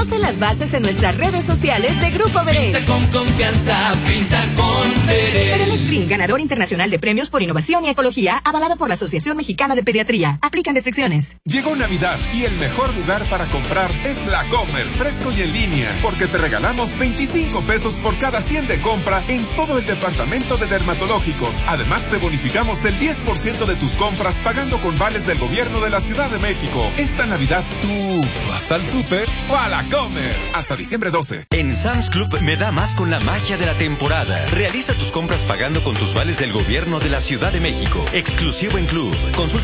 Conoce las bases en nuestras redes sociales de Grupo Verel. Pinta con confianza, pinta con Verel. Verel Extreme, ganador internacional de premios por innovación y ecología, avalado por la Asociación Mexicana de Pediatría. Aplican restricciones. Llegó Navidad y el mejor lugar para comprar es La Comer, fresco y en línea, porque te regalamos 25 pesos por cada 100 de compra en todo el departamento de dermatológicos. Además, te bonificamos el 10% de tus compras pagando con vales del gobierno de la Ciudad de México. Esta Navidad, ¿tú vas al súper o a La Comer? Hasta diciembre 12. En Sam's Club me da más con la magia de la temporada. Realiza tus compras pagando con tus vales del gobierno de la Ciudad de México. Exclusivo en Club. Consulta